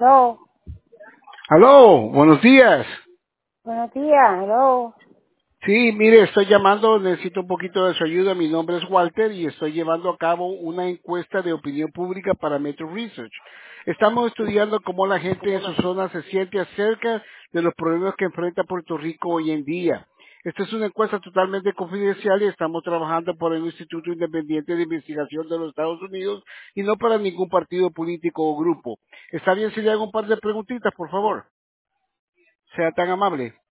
No, Aló, buenos días. buenos días, hello. Sí, mire, estoy llamando, necesito un poquito de su ayuda. Mi nombre es Walter y estoy llevando a cabo una encuesta de opinión pública para Metro Research. Estamos estudiando cómo la gente en su zona se siente acerca de los problemas que enfrenta Puerto Rico hoy en día. Esta es una encuesta totalmente confidencial y estamos trabajando por el Instituto Independiente de Investigación de los Estados Unidos y no para ningún partido político o grupo. ¿Está bien si le hago un par de preguntitas, por favor? Sea tan amable.